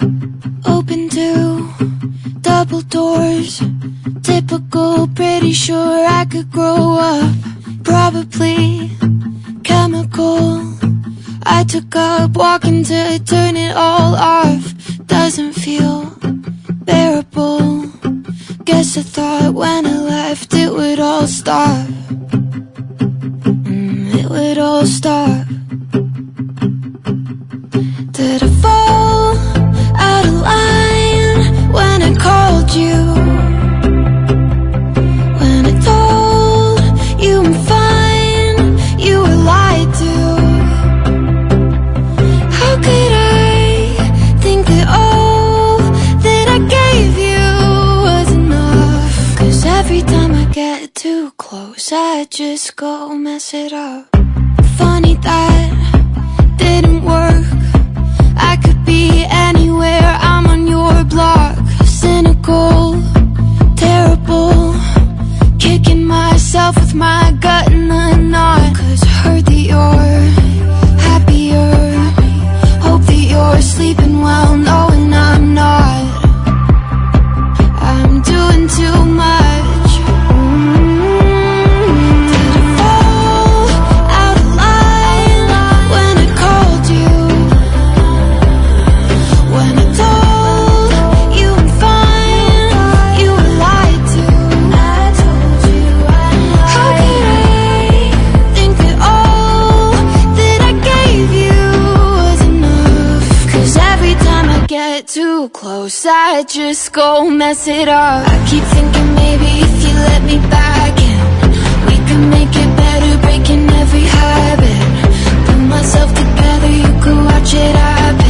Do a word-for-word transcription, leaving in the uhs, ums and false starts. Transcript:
Open to double doors, typical, pretty sure I could grow up. Probably chemical, I took up walking to turn it all off. Doesn't feel bearable. Guess I thought when I left it would all stop. mm, It would all stop. Did I fall out of line when I called you? When I told you I'm fine, you were lied to. How could I think that all that I gave you was enough? 'Cause every time I get too close, I just go mess it up. Funny that didn't work. I could be anywhere, I'm on your block. Cynical, terrible, kicking myself with my gut in the knot. 'Cause I heard that you're happier, hope that you're sleeping well knowing I'm not. I'm doing too much. mm-hmm. Did I fall out of line when I called you? When I told you I'm fine, you were lied to. I told you I'm lying. How could I think that all that I gave you was enough? 'Cause every time I get too close, I just go mess it up. I keep thinking maybe if you let me back in, we could make it better, breaking every habit. Put myself together, you could watch it happen.